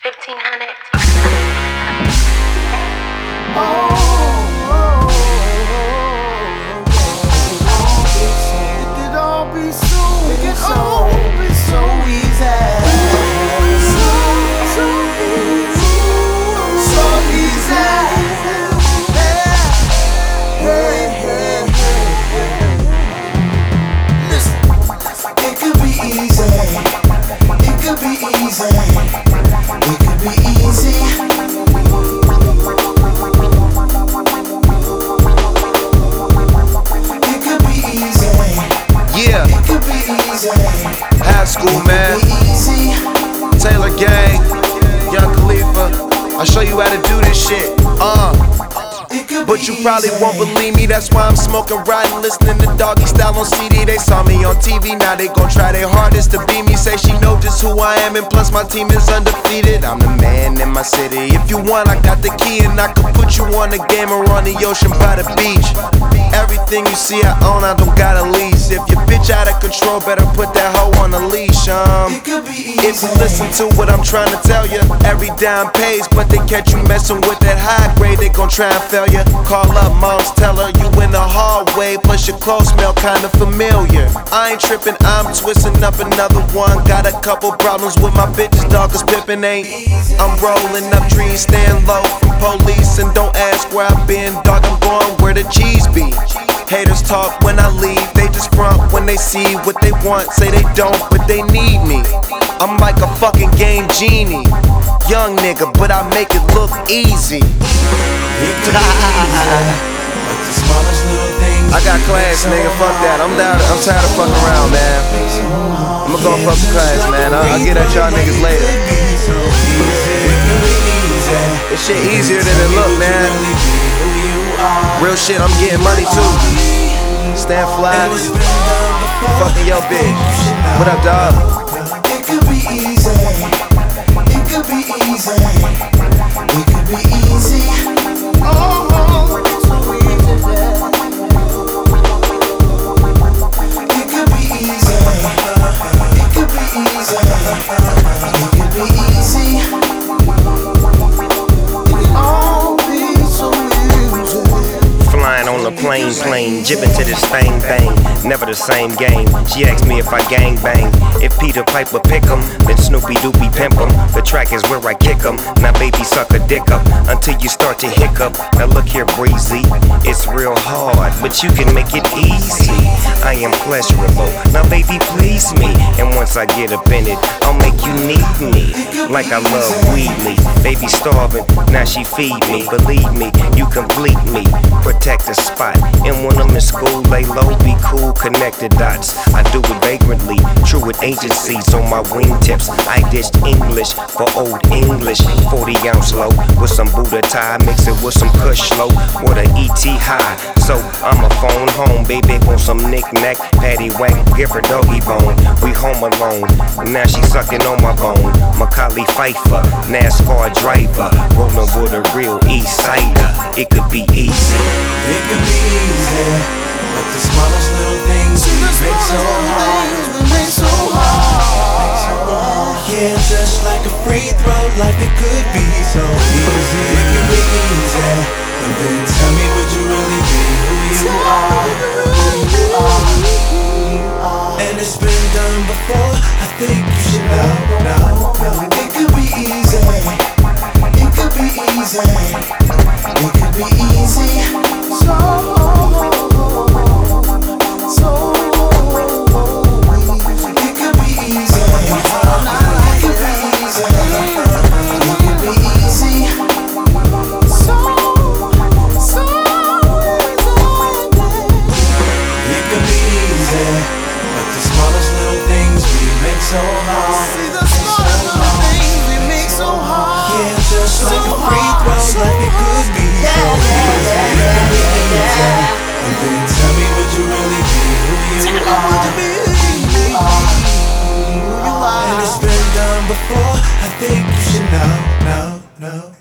1500. It could all be so easy. So easy. Listen, it could be easy. It could be easy. It could be easy. Yeah, It could be easy. high school man, Easy. Taylor Gang, Young Khalifa. I'll show you how to do this shit. It could But you probably won't believe me, that's why I'm smoking, riding, listening to Doggy Style on CD. They saw me on TV, now they gon' try their hardest to be me. Say she know just who I am, and plus my team is undefeated. I'm the man in my city. If you want, I got the key, and I can put you on the game or on the ocean by the beach. Everything you see I own, I don't got a lease. If your bitch out of control, better put that hoe on a leash. It could be easy. If you listen to what I'm trying to tell you, every dime pays, but they catch you messing with that high grade, they gon' try and fail you. Call up moms, tell her you in the hallway, plus your clothes smell kinda familiar. I ain't tripping, I'm twisting up another one. Got a couple problems with my bitches, dog, cause pimpin' ain't. I'm rolling up trees, staying low from police, and don't ask where I've been, dog, I'm going where the cheese be. Haters talk when I leave, they just front when they see what they want. Say they don't, but they need me. I'm like a fucking game genie. Young nigga, but I make it look easy. I got class, nigga, fuck that. I'm tired of fucking around, man. I'ma go fuck the class, man. I'll get at y'all niggas later. This shit easier than it look, man. Real shit, I'm getting money too. Stand fly, fucking your bitch. What up, dog? It could be easy. It could be easy. It could be easy. Oh, so easy. It could be easy. It could be easy. It could be easy. It could all be so easy. Flying on the plane, jibbing to this thing bang. Never the same game. She asked me if I gang bang. If Peter Piper pick 'em, then Snoopy Doopy pimp 'em. The track is where I kick 'em. Now baby suck a dick up until you start to hiccup. Now look here, breezy, it's real hard, but you can make it easy. I am pleasurable. Now baby please me, and once I get up in it, I'll make you need me. Like I love Wheatley. Baby starving, now she feed me. Believe me, you complete me. Protect the spot. And when I'm in school, lay low, be cool, connect the dots. I do it vagrantly, true with agencies on my wingtips. I dished English for old English. 40-ounce low with some Buddha tie, mix it with some Kush low, with a ET high. So I'ma phone home, baby, want some knick-knack, patty whack, give her doggy bone. We home alone, now she sucking on my bone. Macaulay Pfeiffer, NASCAR driver, rolling with a real East Sider. It could be easy. It could be easy, but the smallest little things make so hard. Yeah, just like a free throw, life it could be so easy. It could be easy, but then tell me, would you really be who you are? And it's been done before, I think you should know. It could be easy. It could be easy. It could be easy. So easy. It could be easy. So hard. See the smallest little things we make so hard. Yeah, just like a free throw, like it could be so easy. And then tell me, would you really be who you are? And it's been done before. I think you should know.